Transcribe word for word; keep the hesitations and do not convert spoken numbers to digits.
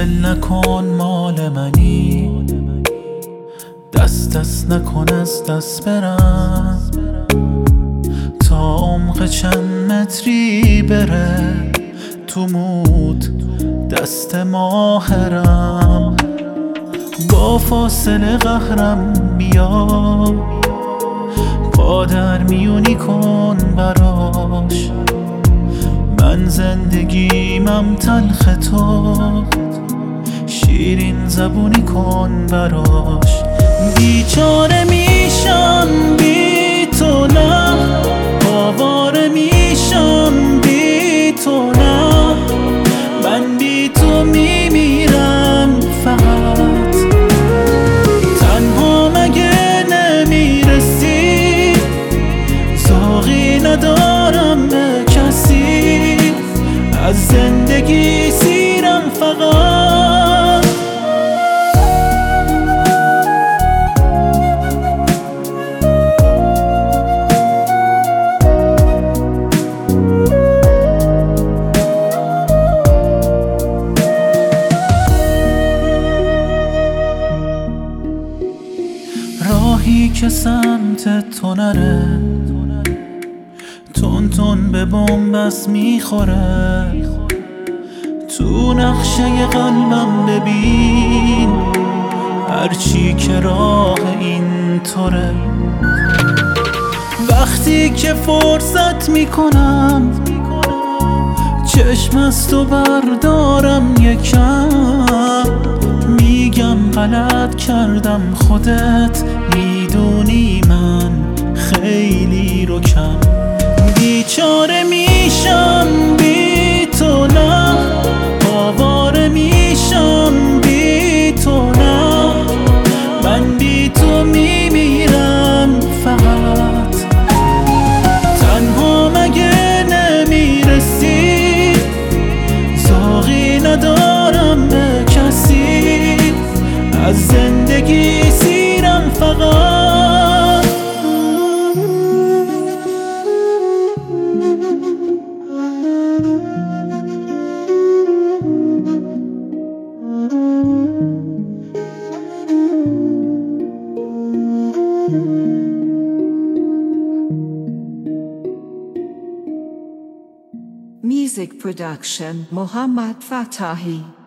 ول نکن مال منی، دست دست نکن از دست برم تا عمق چند متری بره تو مود دست ماهرم. با فاصله قهرم بیا، پا در میونی کن براش، من زندگیمم تلخ تو، شیرین زبونی کن براش. بیچاره میشم بی تو نه، آواره میشم بی تو نه، من بی تو میمیرم فقط. تنها مگه نمیرسی، ذوقی ندارم به کسی، از زندگی سیرم فقط. راهی که سمت تو نره، تون تون به بنبست میخوره، تو نقشه قلبم ببین هرچی که راه این طوره. وقتی که فرصت میکنم چشم از تو بردارم یکم، میگم غلط کردم خودت میدونی من خیلی رو کم. بیچاره میشم بی تو نه، آواره میشم بی تو نه، من بی تو میمیرم فقط. تنها مگه نمیرسی، ذوقی ندارم به کسی، از زندگی سیرم فقط. Music production Muhammad Fatahi.